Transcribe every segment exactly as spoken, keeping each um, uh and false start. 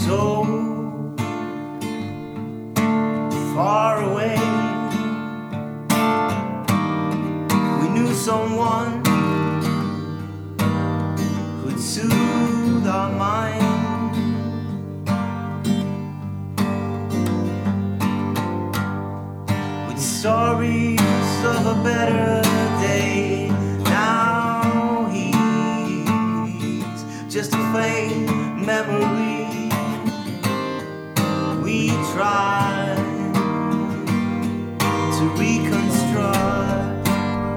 so far away. We knew someone who'd soothe our mind. With stories of a better day. Now he's just a faint memory. We try to reconstruct.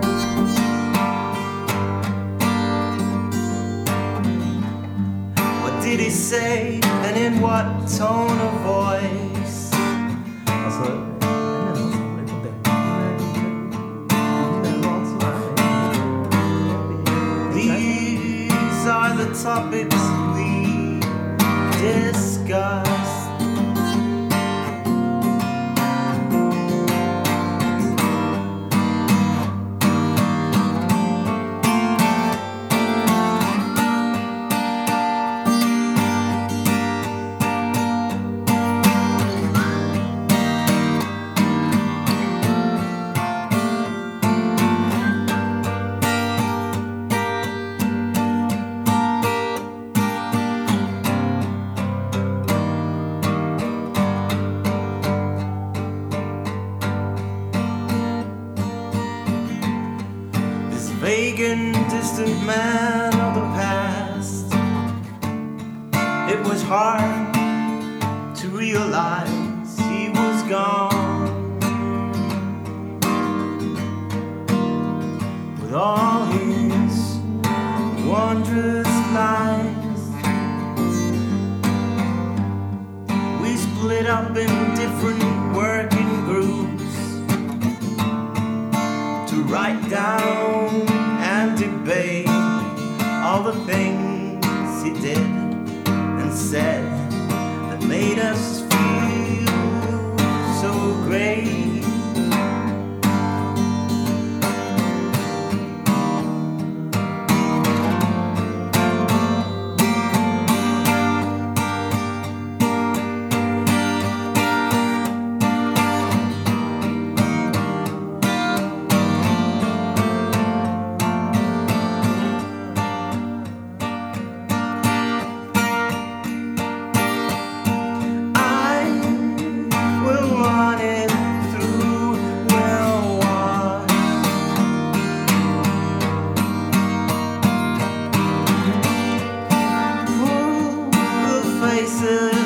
What did he say, and in what tone of voice? These are the topics we discussed. Vague and distant man of the past. It was hard to realize he was gone. With all his wondrous lies, we split up in different working groups to write down and debate all the things he did and said that made us feel so great. Faces